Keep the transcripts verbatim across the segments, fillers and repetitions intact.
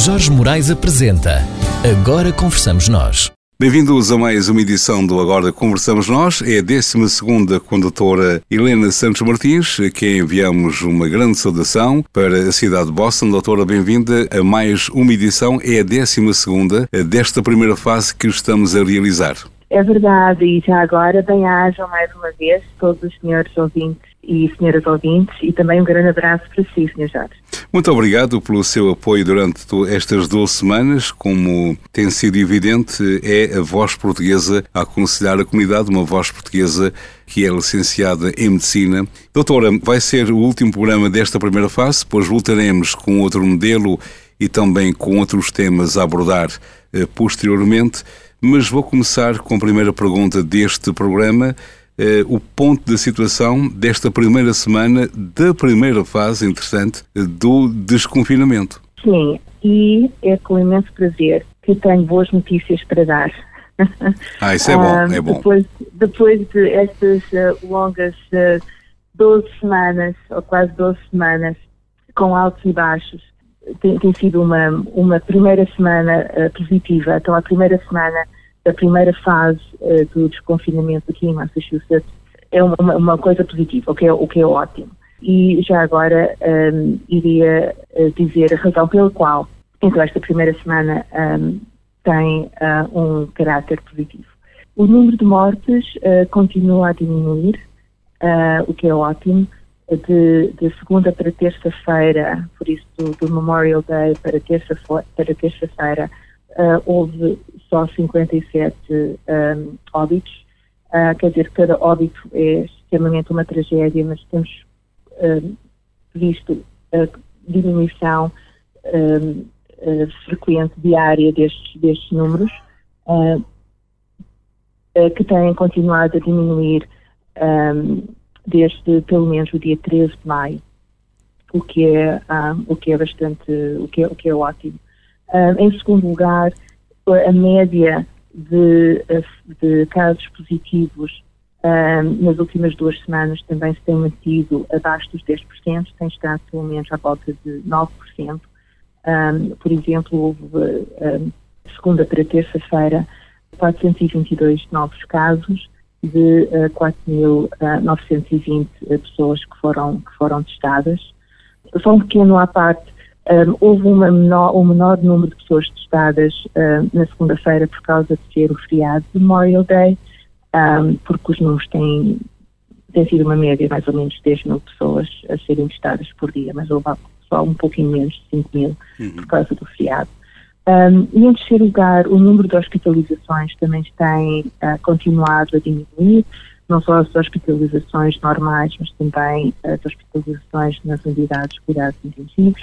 Jorge Moraes apresenta Agora Conversamos Nós. Bem-vindos a mais uma edição do Agora Conversamos Nós. É a décima segunda com a doutora Helena Santos Martins, a quem enviamos uma grande saudação para a cidade de Boston. Doutora, bem-vinda a mais uma edição. É a décima segunda desta primeira fase que estamos a realizar. É verdade, e já agora bem-ajam mais uma vez todos os senhores ouvintes e senhoras ouvintes, e também um grande abraço para si, senhor Jorge. Muito obrigado pelo seu apoio durante estas duas semanas. Como tem sido evidente, é a voz portuguesa a aconselhar a comunidade, uma voz portuguesa que é licenciada em Medicina. Doutora, vai ser o último programa desta primeira fase, depois voltaremos com outro modelo e também com outros temas a abordar eh, posteriormente, mas vou começar com a primeira pergunta deste programa. Uh, o ponto da situação desta primeira semana, da primeira fase, interessante, do desconfinamento. Sim, e é com imenso prazer que tenho boas notícias para dar. Ah, isso é bom, é bom. Depois, depois de estas uh, longas uh, doze semanas, ou quase doze semanas, com altos e baixos, tem, tem sido uma, uma primeira semana uh, positiva. Então, a primeira semana da primeira fase uh, do desconfinamento aqui em Massachusetts é uma, uma coisa positiva, o que é, o que é ótimo. E já agora um, iria uh, dizer a razão pela qual então esta primeira semana um, tem uh, um caráter positivo. O número de mortes uh, continua a diminuir, uh, o que é ótimo. De, de segunda para terça-feira, por isso do, do Memorial Day para terça-feira, para terça-feira Uh, houve só cinquenta e sete um, óbitos, uh, quer dizer que cada óbito é extremamente uma tragédia, mas temos uh, visto a diminuição uh, uh, frequente, diária destes, destes números, uh, uh, que têm continuado a diminuir um, desde pelo menos o dia treze de maio, o que é, um, o que é bastante, o que é, o que é ótimo. Uh, em segundo lugar, a média de, de casos positivos uh, nas últimas duas semanas também se tem mantido abaixo dos dez por cento, tem estado pelo menos à volta de nove por cento. Um, por exemplo, houve uh, segunda para terça-feira quatrocentos e vinte e dois novos casos de uh, quatro mil novecentos e vinte pessoas que foram, que foram testadas. Só um pequeno à parte. Um, houve uma menor, um menor número de pessoas testadas uh, na segunda-feira por causa de ser o feriado de Memorial Day, um, porque os números têm, têm sido uma média mais ou menos de dez mil pessoas a serem testadas por dia, mas houve só um pouquinho menos de cinco mil uhum. por causa do feriado. Um, e em terceiro lugar, o número de hospitalizações também tem uh, continuado a diminuir, não só as hospitalizações normais, mas também as hospitalizações nas unidades de cuidados intensivos.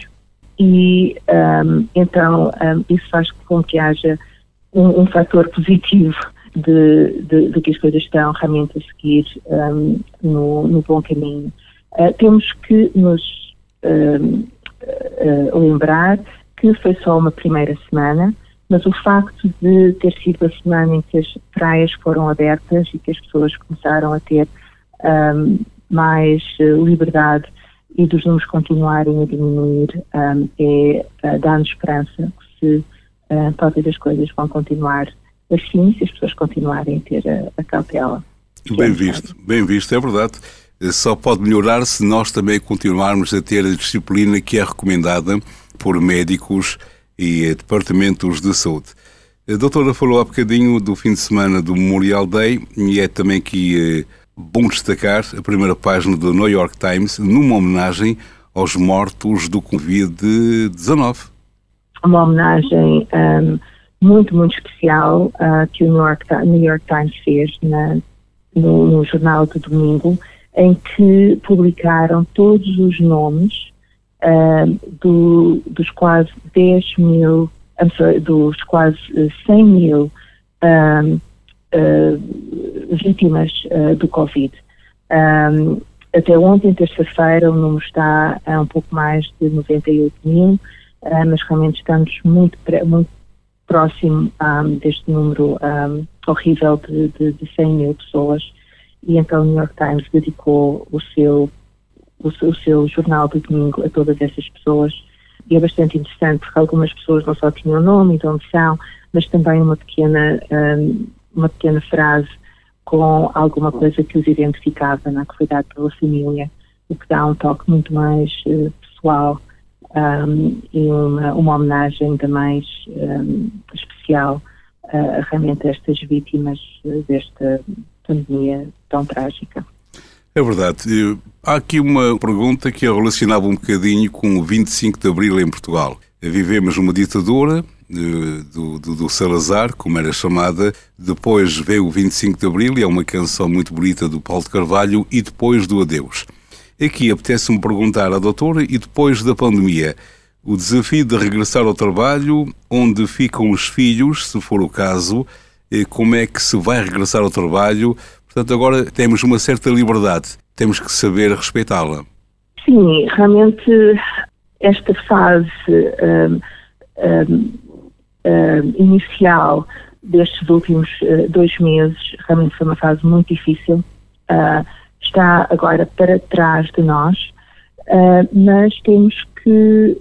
E um, então um, isso faz com que haja um, um fator positivo de, de, de que as coisas estão realmente a seguir um, no, no bom caminho. Uh, temos que nos um, uh, lembrar que foi só uma primeira semana, mas o facto de ter sido a semana em que as praias foram abertas e que as pessoas começaram a ter um, mais uh, liberdade e dos números continuarem a diminuir, um, é, uh, dá-nos esperança que se uh, talvez as coisas vão continuar assim, se as pessoas continuarem a ter a, a cautela. Bem visto, bem visto, é verdade. Só pode melhorar se nós também continuarmos a ter a disciplina que é recomendada por médicos e departamentos de saúde. A doutora falou há bocadinho do fim de semana do Memorial Day e é também que... Uh, bom destacar a primeira página do New York Times numa homenagem aos mortos do covid dezenove. Uma homenagem um, muito, muito especial uh, que o New York, New York Times fez na, no, no jornal do domingo, em que publicaram todos os nomes uh, do, dos quase dez mil, I'm sorry, dos quase cem mil um, Uh, vítimas uh, do Covid. Um, até ontem, terça-feira, o número está a um pouco mais de noventa e oito mil, uh, mas realmente estamos muito, muito próximo um, deste número um, horrível de, de, de cem mil pessoas, e então o New York Times dedicou o seu, o seu, o seu jornal do domingo a todas essas pessoas e é bastante interessante porque algumas pessoas não só tinham nome e de onde são, mas também uma pequena, um, uma pequena frase com alguma coisa que os identificava, não é? Que foi dado pela família, o que dá um toque muito mais uh, pessoal um, e uma, uma homenagem ainda mais um, especial uh, realmente a estas vítimas uh, desta pandemia tão trágica. É verdade. Há aqui uma pergunta que eu relacionava um bocadinho com o vinte e cinco de Abril em Portugal. Vivemos uma ditadura do, do, do Salazar, como era chamada, depois veio o vinte e cinco de Abril e é uma canção muito bonita do Paulo de Carvalho, e depois do adeus. Aqui apetece-me perguntar à doutora, e depois da pandemia, o desafio de regressar ao trabalho, onde ficam os filhos, se for o caso, como é que se vai regressar ao trabalho? Portanto, agora temos uma certa liberdade, temos que saber respeitá-la. Sim, realmente esta fase um, um, um, inicial destes últimos uh, dois meses realmente foi uma fase muito difícil. Uh, está agora para trás de nós, uh, mas temos que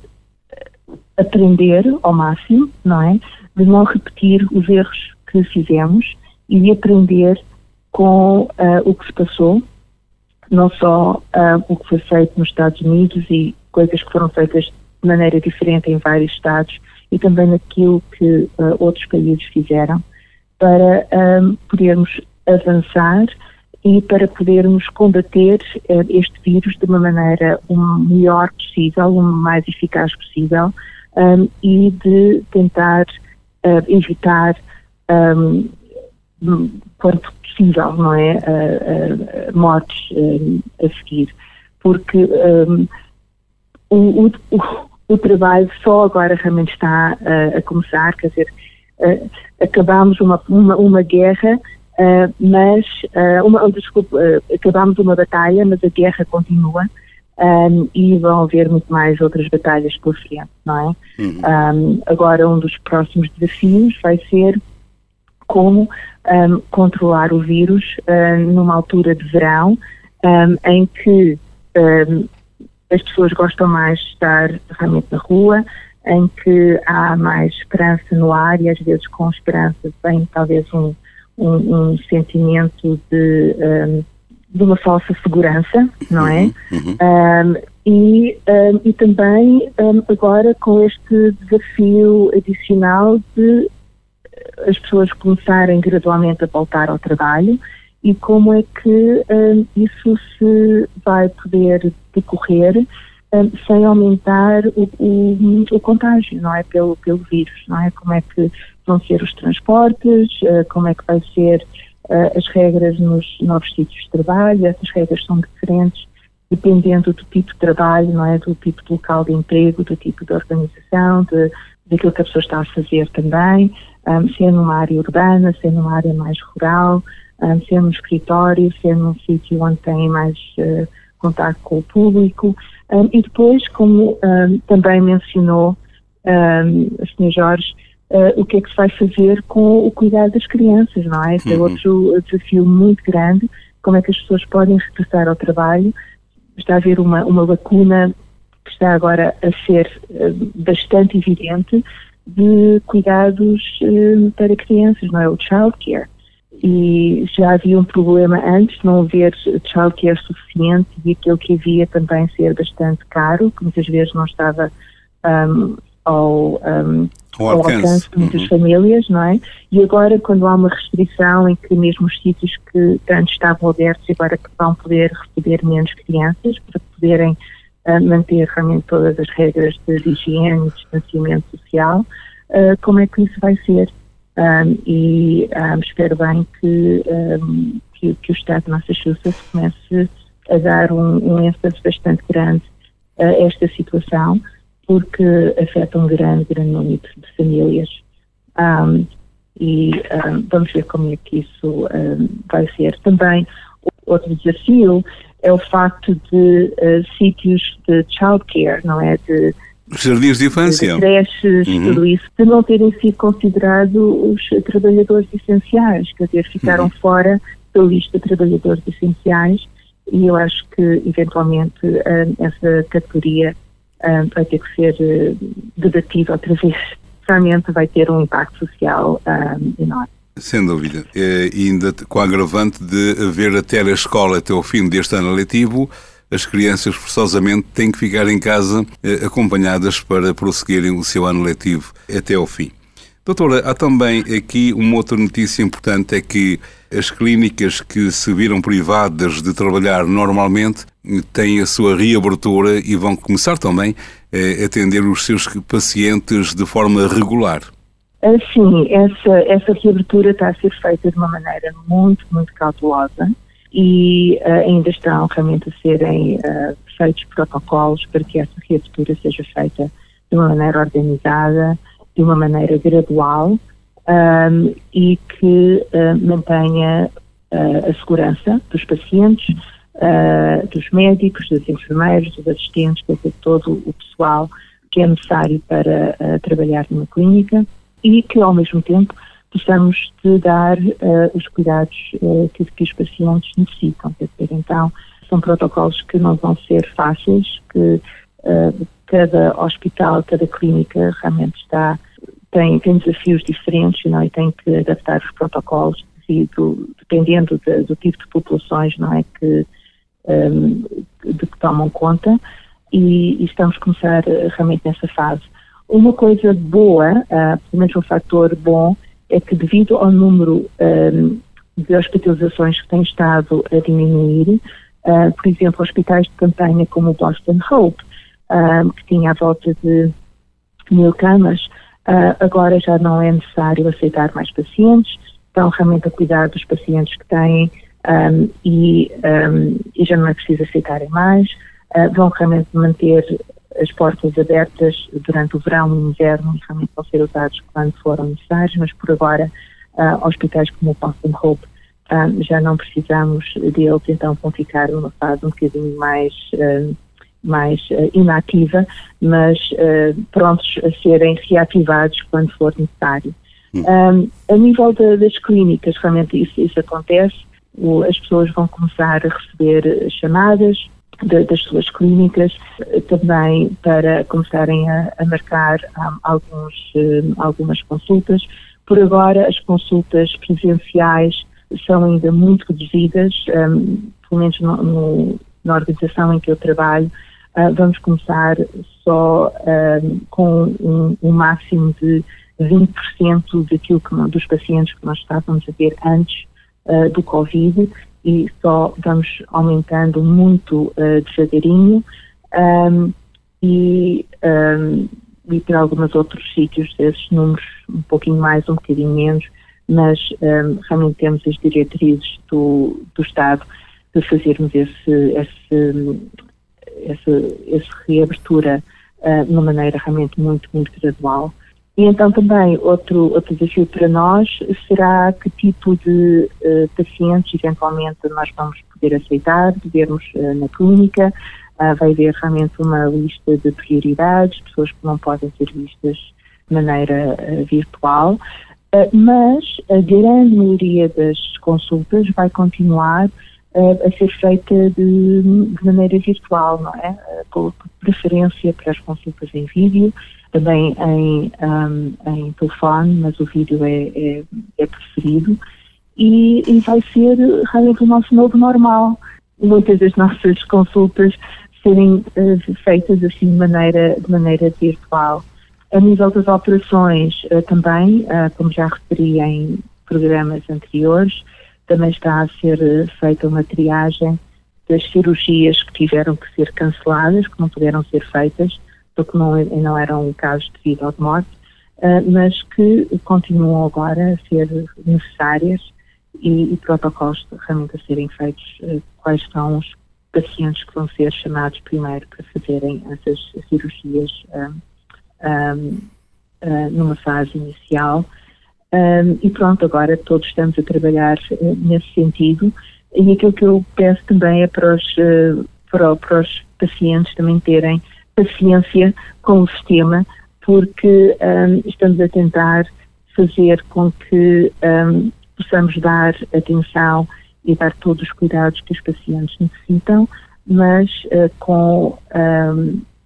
aprender ao máximo, não é? De não repetir os erros que fizemos e de aprender com uh, o que se passou, não só uh, o que foi feito nos Estados Unidos e coisas que foram feitas de maneira diferente em vários estados, e também naquilo que uh, outros países fizeram, para um, podermos avançar e para podermos combater uh, este vírus de uma maneira o melhor possível, o mais eficaz possível, um, e de tentar uh, evitar um, quanto possível, não é, uh, uh, mortes uh, a seguir, porque um, o, o, o trabalho só agora realmente está uh, a começar, quer dizer, uh, acabámos uma, uma, uma guerra, uh, mas, uh, uma, desculpa, uh, acabámos uma batalha, mas a guerra continua, um, e vão haver muito mais outras batalhas por frente, não é? Uhum. Um, agora um dos próximos desafios vai ser como um, controlar o vírus um, numa altura de verão, um, em que um, as pessoas gostam mais de estar realmente na rua, em que há mais esperança no ar, e às vezes com esperança vem talvez um, um, um sentimento de, um, de uma falsa segurança, não é? Uhum. Um, e, um, e também um, agora com este desafio adicional de as pessoas começarem gradualmente a voltar ao trabalho, e como é que um, isso se vai poder decorrer um, sem aumentar o, o, o contágio, não é? Pelo, pelo vírus, não é? Como é que vão ser os transportes, uh, como é que vai ser uh, as regras nos novos sítios de trabalho. Essas regras são diferentes dependendo do tipo de trabalho, não é? Do tipo de local de emprego, do tipo de organização, de, daquilo que a pessoa está a fazer também. Um, se é numa área urbana, se é numa área mais rural, um, se é num escritório, se é num sítio onde tem mais uh, contato com o público. Um, e depois, como um, também mencionou um, a senhora Jorge, uh, o que é que se vai fazer com o cuidado das crianças, não é? Esse é outro desafio muito grande. Como é que as pessoas podem regressar ao trabalho? Está a haver uma, uma lacuna que está agora a ser uh, bastante evidente, de cuidados uh, para crianças, não é? O childcare. E já havia um problema antes de não haver childcare suficiente, e aquilo que havia também ser bastante caro, que muitas vezes não estava um, ao, um, ao alcance, alcance de muitas uhum. famílias, não é? E agora, quando há uma restrição em que mesmo os sítios que antes estavam abertos agora que vão poder receber menos crianças para poderem uh, manter realmente todas as regras de higiene e distanciamento social, uh, como é que isso vai ser? Um, e um, espero bem que, um, que, que o Estado de Massachusetts comece a dar um, um ênfase bastante grande a esta situação, porque afeta um grande, grande número de famílias. Um, e um, vamos ver como é que isso um, vai ser. Também, outro desafio é o facto de uh, sítios de childcare, não é? De jardins de infância, de creches, uhum. tudo isso, de não terem sido considerados os trabalhadores essenciais, quer dizer, ficaram uhum. fora da lista de trabalhadores essenciais, e eu acho que, eventualmente, essa categoria uh, vai ter que ser uh, debatido outra vez. Realmente vai ter um impacto social uh, enorme. Sem dúvida. E ainda com a agravante de haver a telescola até o fim deste ano letivo, as crianças forçosamente têm que ficar em casa eh, acompanhadas para prosseguirem o seu ano letivo até ao fim. Doutora, há também aqui uma outra notícia importante, é que as clínicas que se viram privadas de trabalhar normalmente têm a sua reabertura e vão começar também a atender os seus pacientes de forma regular. Sim, essa, essa reabertura está a ser feita de uma maneira muito, muito cautelosa e uh, ainda estão realmente a serem uh, feitos protocolos para que essa reabertura seja feita de uma maneira organizada, de uma maneira gradual um, e que uh, mantenha uh, a segurança dos pacientes, uh, dos médicos, dos enfermeiros, dos assistentes, de todo o pessoal que é necessário para uh, trabalhar numa clínica e que, ao mesmo tempo, possamos de dar uh, os cuidados uh, que, que os pacientes necessitam. Quer dizer, então, são protocolos que não vão ser fáceis, que uh, cada hospital, cada clínica realmente está, tem, tem desafios diferentes, não é? E tem que adaptar os protocolos devido, dependendo de, do tipo de populações, não é? Que, um, de que tomam conta e, e estamos a começar uh, realmente nessa fase. Uma coisa boa, uh, pelo menos um fator bom, é que devido ao número um, de hospitalizações que tem estado a diminuir, uh, por exemplo, hospitais de campanha como o Boston Hope, uh, que tinha à volta de mil camas, uh, agora já não é necessário aceitar mais pacientes, estão realmente a cuidar dos pacientes que têm um, e, um, e já não é preciso aceitarem mais, uh, vão realmente manter as portas abertas durante o verão e o inverno e realmente vão ser usados quando forem necessários, mas por agora uh, hospitais como o Boston Hope uh, já não precisamos deles, então vão ficar numa fase um bocadinho mais, uh, mais uh, inativa, mas uh, prontos a serem reativados quando for necessário. Hum. Um, a nível de, das clínicas, realmente isso, isso acontece, o, as pessoas vão começar a receber chamadas De, das suas clínicas, também para começarem a, a marcar um, alguns, um, algumas consultas. Por agora, as consultas presenciais são ainda muito reduzidas, um, pelo menos no, no, na organização em que eu trabalho, uh, vamos começar só um, com um, um máximo de vinte por cento daquilo que, dos pacientes que nós estávamos a ver antes uh, do Covid, e só vamos aumentando muito uh, devagarinho um, e, um, e para alguns outros sítios esses números um pouquinho mais, um bocadinho menos, mas um, realmente temos as diretrizes do, do Estado de fazermos esse, esse, esse, esse reabertura uh, de uma maneira realmente muito, muito gradual. E então também outro, outro desafio para nós será que tipo de uh, pacientes eventualmente nós vamos poder aceitar, de vermos uh, na clínica. Uh, vai haver realmente uma lista de prioridades, pessoas que não podem ser vistas de maneira uh, virtual, uh, mas a grande maioria das consultas vai continuar uh, a ser feita de, de maneira virtual, não é? Uh, com preferência para as consultas em vídeo, também em, um, em telefone, mas o vídeo é, é, é preferido e, e vai ser realmente o nosso novo normal. Muitas das nossas consultas serem uh, feitas assim de maneira, de maneira virtual. A nível das operações uh, também, uh, como já referi em programas anteriores, também está a ser uh, feita uma triagem das cirurgias que tiveram que ser canceladas, que não puderam ser feitas, porque não, não eram casos de vida ou de morte, uh, mas que continuam agora a ser necessárias e, e protocolos realmente a serem feitos. Uh, quais são os pacientes que vão ser chamados primeiro para fazerem essas cirurgias um, um, uh, numa fase inicial. Um, e pronto, agora todos estamos a trabalhar uh, nesse sentido. E aquilo que eu peço também é para os, uh, para, para os pacientes também terem paciência com o sistema, porque um, estamos a tentar fazer com que um, possamos dar atenção e dar todos os cuidados que os pacientes necessitam, mas uh, com um,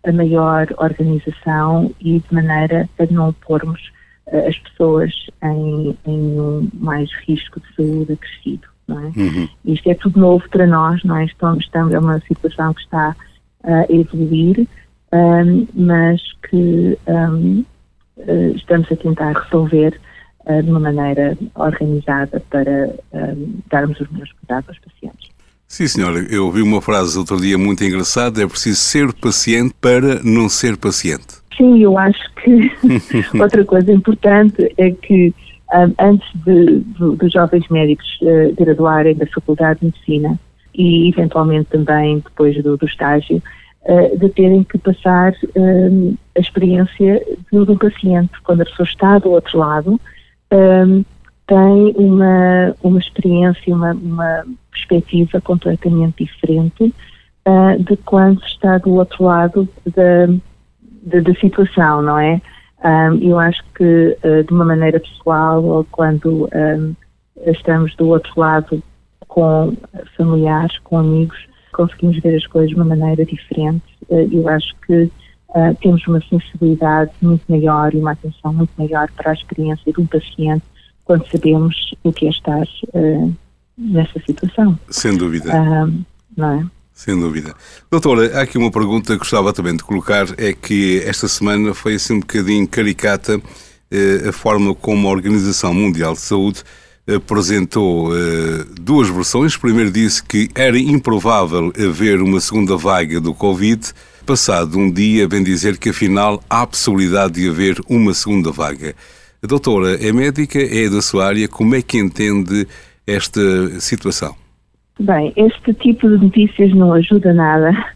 a maior organização e de maneira a não pormos uh, as pessoas em, em um mais risco de saúde acrescido, não é? Uhum. Isto é tudo novo para nós, não é? Estamos, estamos, é uma situação que está uh, a evoluir, um, mas que um, uh, estamos a tentar resolver uh, de uma maneira organizada para um, darmos os melhores cuidados aos pacientes. Sim, senhora. Eu ouvi uma frase outro dia muito engraçada: é preciso ser paciente para não ser paciente. Sim, eu acho que outra coisa importante é que um, antes de, de, dos jovens médicos uh, graduarem da Faculdade de Medicina e eventualmente também depois do, do estágio, uh, de terem que passar um, a experiência de, de um paciente. Quando a pessoa está do outro lado, um, tem uma, uma experiência, uma, uma perspectiva completamente diferente uh, de quando está do outro lado da, da, da situação, não é? Um, eu acho que uh, de uma maneira pessoal, ou quando um, estamos do outro lado com familiares, com amigos, conseguimos ver as coisas de uma maneira diferente. Uh, eu acho que uh, temos uma sensibilidade muito maior e uma atenção muito maior para a experiência de um paciente quando sabemos o que é estar uh, nessa situação. Sem dúvida. Uh, não é? Sem dúvida. Doutora, há aqui uma pergunta que gostava também de colocar, é que esta semana foi assim um bocadinho caricata eh, a forma como a Organização Mundial de Saúde apresentou eh, duas versões. Primeiro disse que era improvável haver uma segunda vaga do Covid. Passado um dia, vem dizer que afinal há a possibilidade de haver uma segunda vaga. A doutora é médica, é da sua área, como é que entende esta situação? Bem, este tipo de notícias não ajuda nada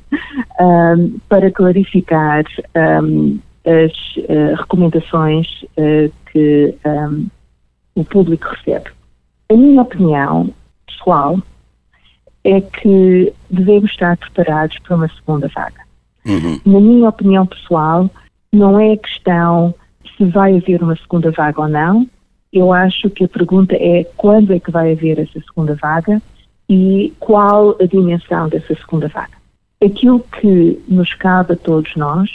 um, para clarificar um, as uh, recomendações uh, que um, o público recebe. A minha opinião pessoal é que devemos estar preparados para uma segunda vaga. Uhum. Na minha opinião pessoal, não é questão se vai haver uma segunda vaga ou não. Eu acho que a pergunta é quando é que vai haver essa segunda vaga e qual a dimensão dessa segunda vaga. Aquilo que nos cabe a todos nós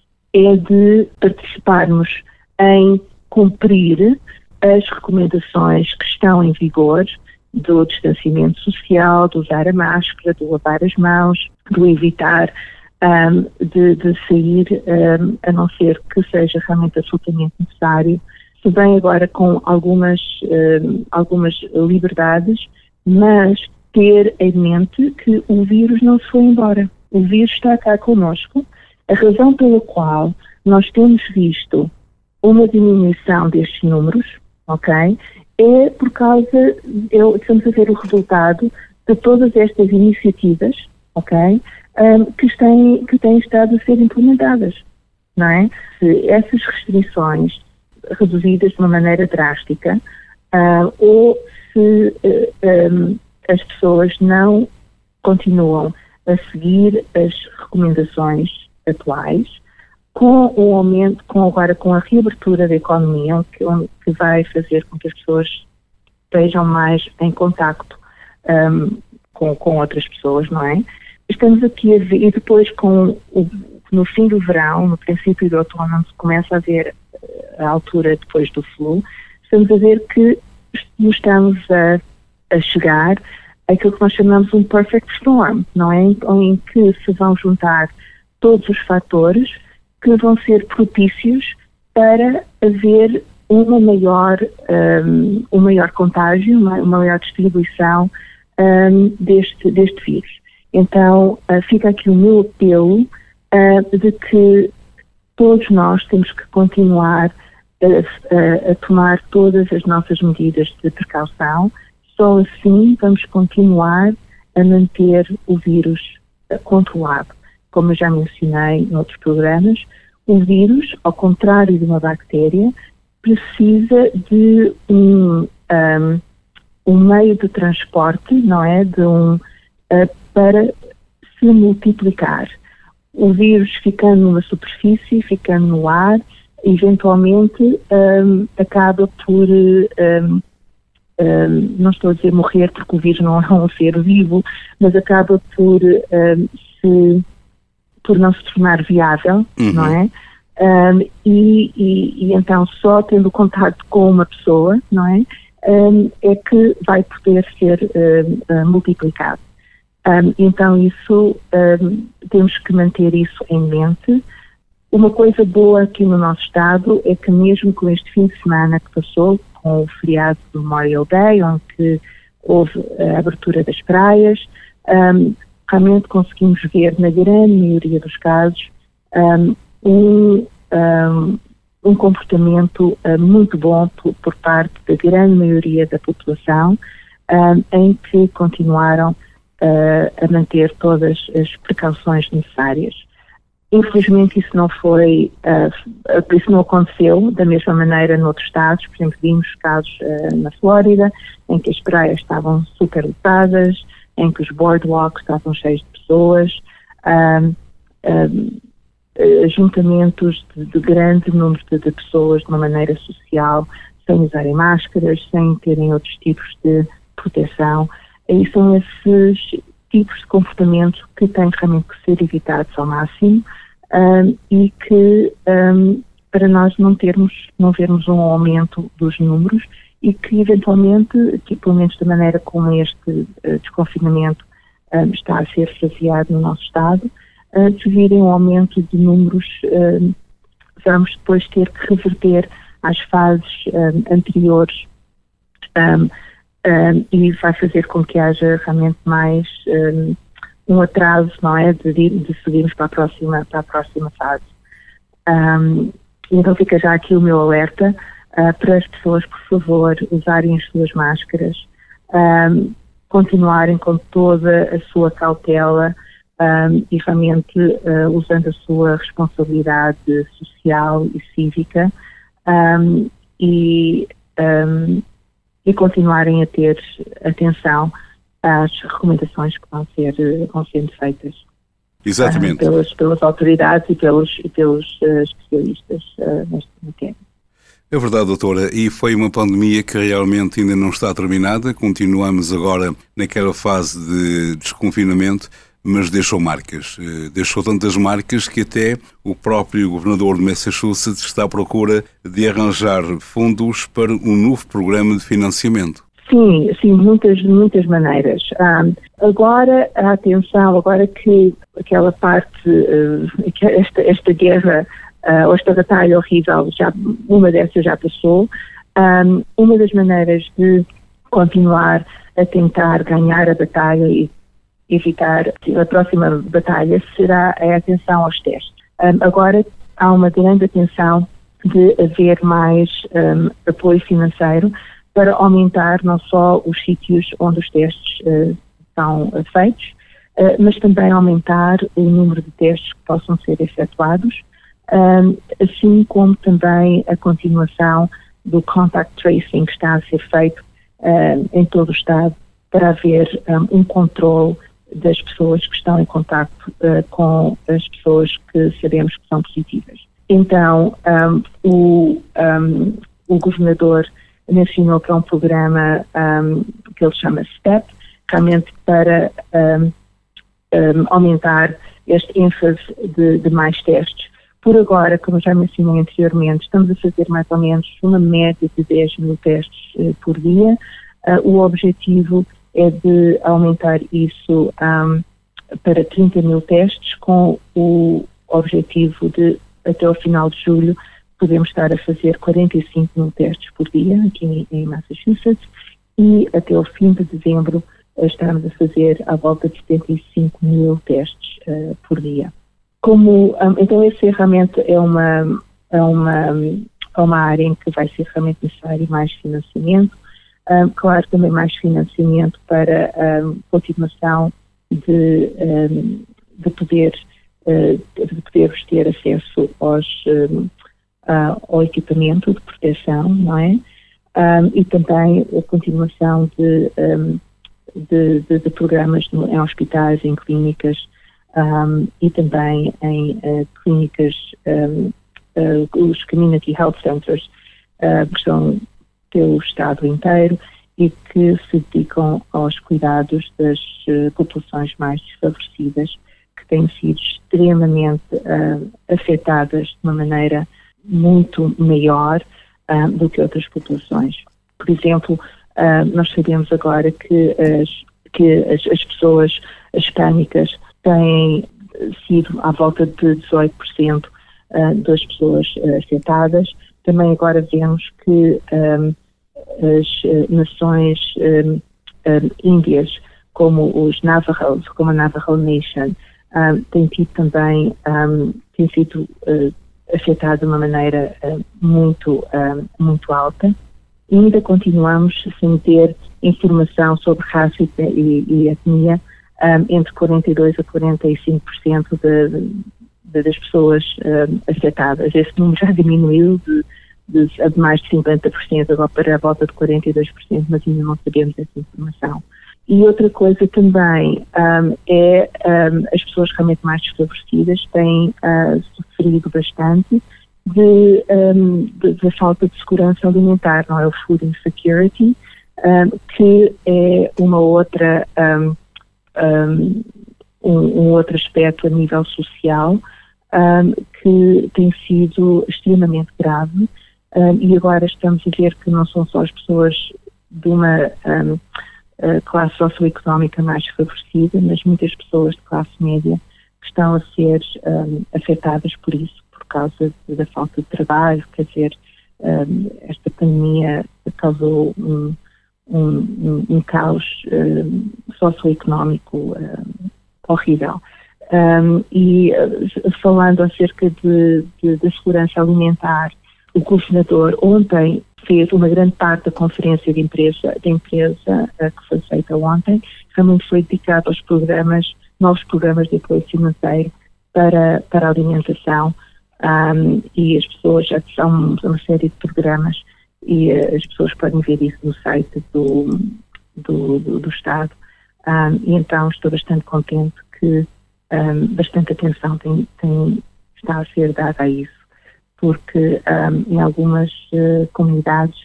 é de participarmos em cumprir as recomendações que estão em vigor do distanciamento social, de usar a máscara, de lavar as mãos, de evitar Um, de, de sair, um, a não ser que seja realmente absolutamente necessário, se bem agora com algumas, um, algumas liberdades, mas ter em mente que o vírus não se foi embora. O vírus está cá connosco. A razão pela qual nós temos visto uma diminuição destes números, ok, é por causa, é, estamos a ver o resultado de todas estas iniciativas, ok, Um, que, têm, que têm estado a ser implementadas, não é? Se essas restrições reduzidas de uma maneira drástica uh, ou se uh, um, as pessoas não continuam a seguir as recomendações atuais, com o aumento, com agora com a reabertura da economia, que, que vai fazer com que as pessoas estejam mais em contacto um, com, com outras pessoas, não é? Estamos aqui a ver, e depois com o, no fim do verão, no princípio do outono, onde se começa a ver a altura depois do flu, estamos a ver que estamos a, a chegar àquilo que nós chamamos um perfect storm, não é? Em, em que se vão juntar todos os fatores que vão ser propícios para haver uma maior, um, um maior contágio, uma, uma maior distribuição um, deste, deste vírus. Então, uh, fica aqui o meu apelo uh, de que todos nós temos que continuar a, a, a tomar todas as nossas medidas de precaução. Só assim vamos continuar a manter o vírus uh, controlado. Como eu já mencionei em outros programas, o vírus, ao contrário de uma bactéria, precisa de um, um, um meio de transporte, não é? De um... Uh, para se multiplicar. O vírus ficando numa superfície, ficando no ar, eventualmente um, acaba por, um, um, não estou a dizer morrer porque o vírus não é um ser vivo, mas acaba por um, se por não se tornar viável, uhum. não é? Um, e, e, e então só tendo contato com uma pessoa, não é? Um, é que vai poder ser um, uh, multiplicado. Um, então isso, um, temos que manter isso em mente. Uma coisa boa aqui no nosso estado é que mesmo com este fim de semana que passou, com o feriado do Memorial Day, onde houve a abertura das praias, um, realmente conseguimos ver na grande maioria dos casos um, um, um, um comportamento uh, muito bom por, por parte da grande maioria da população, um, em que continuaram uh, a manter todas as precauções necessárias. Infelizmente isso não foi, uh, isso não aconteceu da mesma maneira noutros estados. Por exemplo, vimos casos uh, na Flórida, em que as praias estavam super lotadas, em que os boardwalks estavam cheios de pessoas, um, um, ajuntamentos de, de grande número de, de pessoas de uma maneira social, sem usarem máscaras, sem terem outros tipos de proteção. E são esses tipos de comportamento que têm realmente que ser evitados ao máximo, um, e que um, para nós não termos, não vermos um aumento dos números e que eventualmente, que, pelo menos da maneira como este uh, desconfinamento um, está a ser faseado no nosso estado, uh, se virem um aumento de números, uh, vamos depois ter que reverter às fases um, anteriores, um, Um, e vai fazer com que haja realmente mais um, um atraso, não é, de, de seguirmos para a próxima, para a próxima fase. Um, então fica já aqui o meu alerta uh, para as pessoas, por favor, usarem as suas máscaras, um, continuarem com toda a sua cautela um, e realmente uh, usando a sua responsabilidade social e cívica, um, e um, e continuarem a ter atenção às recomendações que vão, ser, vão sendo feitas. Exatamente. Uh, pelas, pelas autoridades e pelos, e pelos uh, especialistas uh, neste tema. É verdade, doutora, e foi uma pandemia que realmente ainda não está terminada, continuamos agora naquela fase de desconfinamento, mas deixou marcas. Deixou tantas marcas que até o próprio governador de Massachusetts está à procura de arranjar fundos para um novo programa de financiamento. Sim, sim, muitas, muitas maneiras. Um, agora, a atenção, agora que aquela parte, uh, esta, esta guerra, uh, ou esta batalha horrível, já, uma dessas já passou, um, uma das maneiras de continuar a tentar ganhar a batalha e evitar a próxima batalha será a atenção aos testes. Um, agora há uma grande atenção de haver mais um, apoio financeiro para aumentar não só os sítios onde os testes uh, são uh, feitos, uh, mas também aumentar o número de testes que possam ser efetuados, um, assim como também a continuação do contact tracing que está a ser feito uh, em todo o estado para haver um, um controle das pessoas que estão em contacto uh, com as pessoas que sabemos que são positivas. Então, um, o, um, o governador mencionou que é um programa um, que ele chama STEP, realmente para um, um, aumentar este ênfase de, de mais testes. Por agora, como já mencionei anteriormente, estamos a fazer mais ou menos uma média de dez mil testes uh, por dia. Uh, o objetivo é de aumentar isso um, para trinta mil testes, com o objetivo de, até o final de julho, podemos estar a fazer quarenta e cinco mil testes por dia aqui em, em Massachusetts, e até o fim de dezembro estamos a fazer à volta de setenta e cinco mil testes uh, por dia. Como, um, então esse realmente é uma, é, uma, é uma área em que vai ser realmente necessário mais financiamento. Um, claro, também mais financiamento para um, continuação de, um, de, poder, uh, de podermos ter acesso aos, um, uh, ao equipamento de proteção, não é? Um, e também a continuação de, um, de, de, de programas no, em hospitais, em clínicas, um, e também em uh, clínicas, um, uh, os Community Health Centers, uh, que são pelo Estado inteiro e que se dedicam aos cuidados das uh, populações mais desfavorecidas, que têm sido extremamente uh, afetadas de uma maneira muito maior uh, do que outras populações. Por exemplo, uh, nós sabemos agora que as, que as, as pessoas hispânicas têm sido à volta de dezoito por cento uh, das pessoas uh, afetadas. Também agora vemos que um, as uh, nações um, um, índias, como os Navajos, como a Navajo Nation, um, têm tido também, um, têm sido uh, afetados de uma maneira uh, muito, um, muito alta. E ainda continuamos sem ter informação sobre raça e, e, e etnia um, entre quarenta e dois por cento a quarenta e cinco por cento de, de, das pessoas um, afetadas. Esse número já diminuiu de, de, de mais de cinquenta por cento, agora para a volta de quarenta e dois por cento, mas ainda não sabemos essa informação. E outra coisa também um, é um, as pessoas realmente mais desfavorecidas têm uh, sofrido bastante de, um, de, de falta de segurança alimentar, não é? O food insecurity, um, que é uma outra, um, um, um outro aspecto a nível social um, que tem sido extremamente grave um, e agora estamos a ver que não são só as pessoas de uma um, classe socioeconómica mais favorecida, mas muitas pessoas de classe média que estão a ser um, afetadas por isso, por causa de, da falta de trabalho. Quer dizer, um, esta pandemia causou um, um, um, um caos um, socioeconómico um, horrível. Um, e uh, falando acerca de, de, de segurança alimentar, o governador ontem fez uma grande parte da conferência de empresa, de empresa uh, que foi feita ontem, realmente foi dedicado aos programas, novos programas de apoio financeiro para, para a alimentação um, e as pessoas já são uma série de programas e uh, as pessoas podem ver isso no site do, do, do, do Estado um, e então estou bastante contente que um, bastante atenção tem, tem, está a ser dada a isso, porque um, em algumas uh, comunidades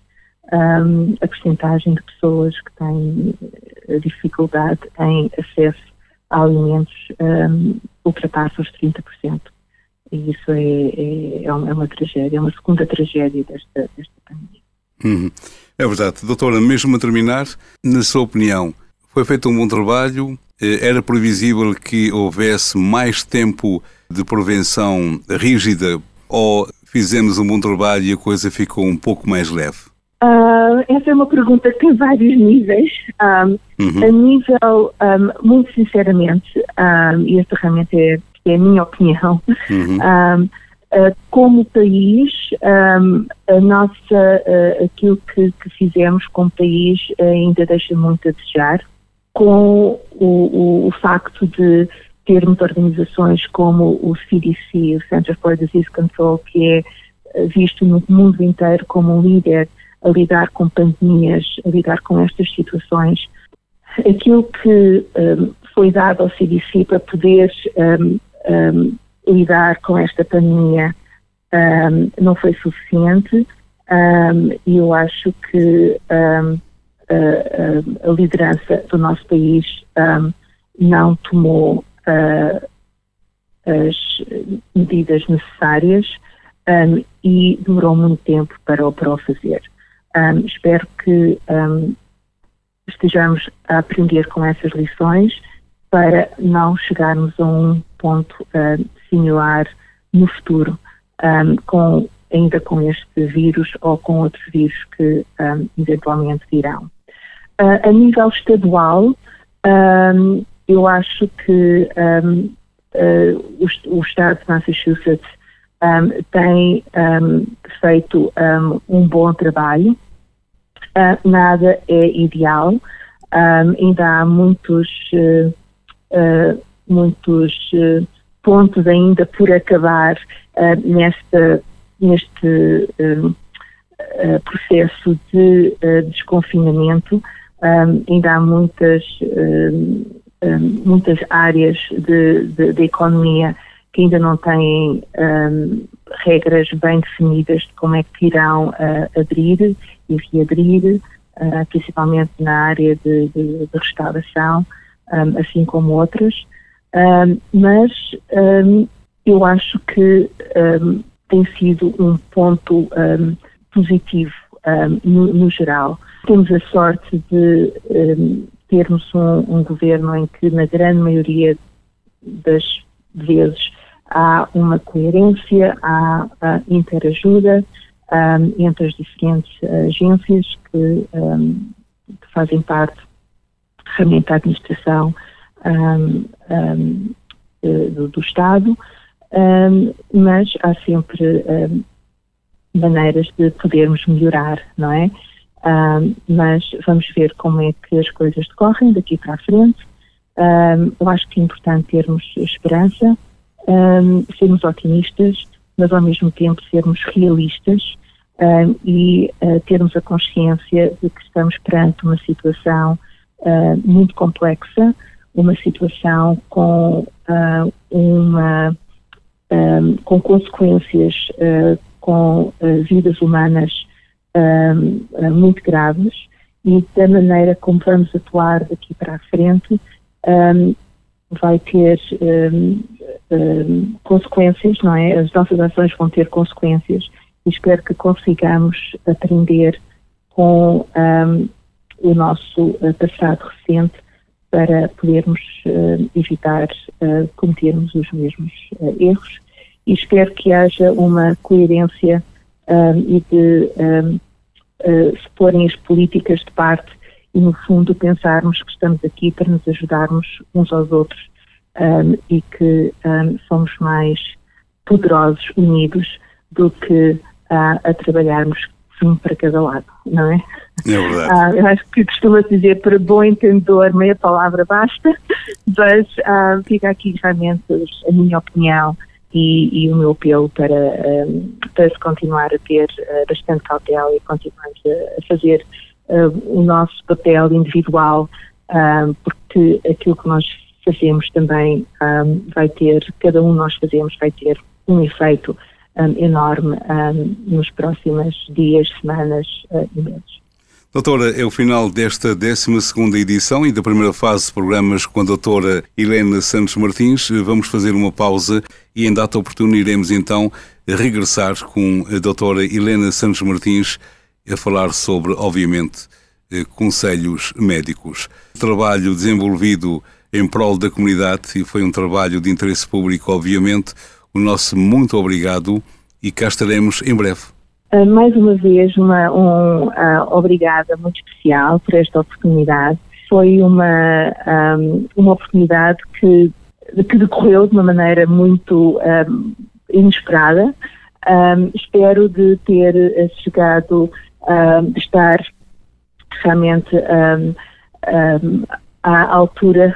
um, a percentagem de pessoas que têm dificuldade em acesso a alimentos um, ultrapassa os trinta por cento. E isso é, é, é, uma, é uma tragédia, é uma segunda tragédia desta, desta pandemia. Uhum. É verdade. Doutora, mesmo a terminar, na sua opinião, foi feito um bom trabalho? Era previsível que houvesse mais tempo de prevenção rígida ou fizemos um bom trabalho e a coisa ficou um pouco mais leve? Uh, essa é uma pergunta que tem vários níveis. Um, uhum. A nível, um, muito sinceramente, um, e esta realmente é, é a minha opinião, uhum. um, uh, como país, um, a nossa, uh, aquilo que, que fizemos como país uh, ainda deixa muito a desejar, com o, o, o facto de termos organizações como o C D C, o Center for Disease Control, que é visto no mundo inteiro como um líder a lidar com pandemias, a lidar com estas situações. Aquilo que um, foi dado ao C D C para poder um, um, lidar com esta pandemia um, não foi suficiente um, e eu acho que um, a, a liderança do nosso país um, não tomou Uh, as medidas necessárias um, e demorou muito tempo para, para o fazer. Um, espero que um, estejamos a aprender com essas lições para não chegarmos a um ponto uh, similar no futuro, um, com, ainda com este vírus ou com outros vírus que um, eventualmente virão. Uh, a nível estadual, um, eu acho que um, uh, o, o Estado de Massachusetts um, tem um, feito um, um bom trabalho. Uh, nada é ideal. Um, ainda há muitos, uh, uh, muitos uh, pontos ainda por acabar uh, nesta, neste uh, uh, processo de uh, desconfinamento. Um, ainda há muitas... Uh, muitas áreas de, de, de economia que ainda não têm um, regras bem definidas de como é que irão uh, abrir e reabrir, uh, principalmente na área de, de, de restauração, um, assim como outras. Um, mas um, eu acho que um, tem sido um ponto um, positivo um, no, no geral. Temos a sorte de um, termos um, um governo em que, na grande maioria das vezes, há uma coerência, há, há interajuda um, entre as diferentes agências que, um, que fazem parte realmente da administração um, um, do, do Estado, um, mas há sempre um, maneiras de podermos melhorar, não é? Um, mas vamos ver como é que as coisas decorrem daqui para a frente. Um, eu acho que é importante termos esperança, um, sermos otimistas, mas ao mesmo tempo sermos realistas um, e uh, termos a consciência de que estamos perante uma situação uh, muito complexa, uma situação com uh, uma um, com consequências, uh, com uh, vidas humanas um, uh, muito graves, e da maneira como vamos atuar daqui para a frente um, vai ter um, um, consequências, não é? As nossas ações vão ter consequências, e espero que consigamos aprender com um, o nosso uh, passado recente para podermos uh, evitar uh, cometermos os mesmos uh, erros, e espero que haja uma coerência um, e de um, uh, se porem as políticas de parte e, no fundo, pensarmos que estamos aqui para nos ajudarmos uns aos outros um, e que um, somos mais poderosos, unidos, do que uh, a trabalharmos um para cada lado, não é? É verdade. Ah, eu acho que costuma dizer, para bom entendedor, meia palavra basta, mas ah, fica aqui realmente a minha opinião e, e o meu apelo para, um, para se continuar a ter uh, bastante cautela e continuarmos a, a fazer uh, o nosso papel individual, um, porque aquilo que nós fazemos também um, vai ter, cada um de nós fazemos vai ter um efeito um, enorme um, nos próximos dias, semanas uh, e meses. Doutora, é o final desta décima segunda edição e da primeira fase de programas com a doutora Helena Santos Martins. Vamos fazer uma pausa e, em data oportuna, iremos então regressar com a doutora Helena Santos Martins a falar sobre, obviamente, conselhos médicos. Trabalho desenvolvido em prol da comunidade, e foi um trabalho de interesse público, obviamente. O nosso muito obrigado e cá estaremos em breve. Uh, mais uma vez, uma um, uh, obrigada muito especial por esta oportunidade. Foi uma, um, uma oportunidade que, que decorreu de uma maneira muito um, inesperada. Um, espero de ter chegado, um, de estar realmente um, um, à altura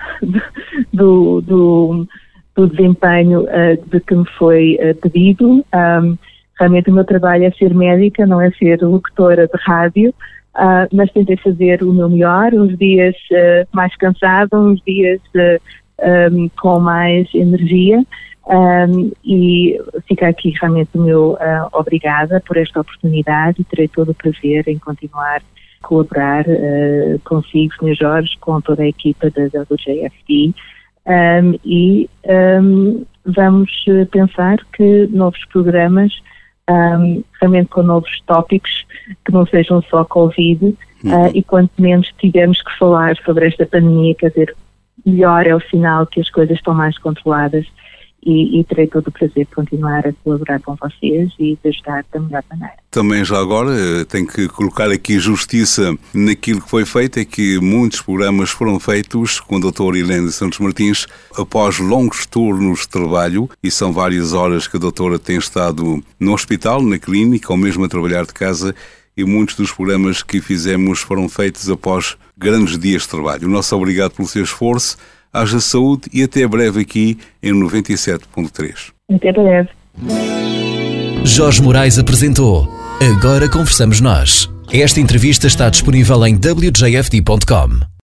do, do, do desempenho uh, de que me foi uh, pedido. Um, Realmente o meu trabalho é ser médica, não é ser locutora de rádio, uh, mas tentei fazer o meu melhor, uns dias uh, mais cansada, uns dias uh, um, com mais energia, um, e fica aqui realmente o meu uh, obrigada por esta oportunidade, e terei todo o prazer em continuar a colaborar uh, consigo, senhor Jorge, com toda a equipa da W J F D, um, e um, vamos pensar que novos programas, Um, realmente com novos tópicos, que não sejam só Covid, uhum. uh, e quanto menos tivermos que falar sobre esta pandemia, quer dizer, melhor é o sinal que as coisas estão mais controladas, e, e terei todo o prazer de continuar a colaborar com vocês e de ajudar da melhor maneira. Também já agora tenho que colocar aqui justiça naquilo que foi feito, é que muitos programas foram feitos com a doutora Helena Santos Martins após longos turnos de trabalho, e são várias horas que a doutora tem estado no hospital, na clínica, ou mesmo a trabalhar de casa, e muitos dos programas que fizemos foram feitos após grandes dias de trabalho. O nosso obrigado pelo seu esforço, haja saúde e até breve aqui em noventa e sete ponto três. Até breve. Jorge Moraes apresentou Agora Conversamos Nós. Esta entrevista está disponível em w j f d ponto com.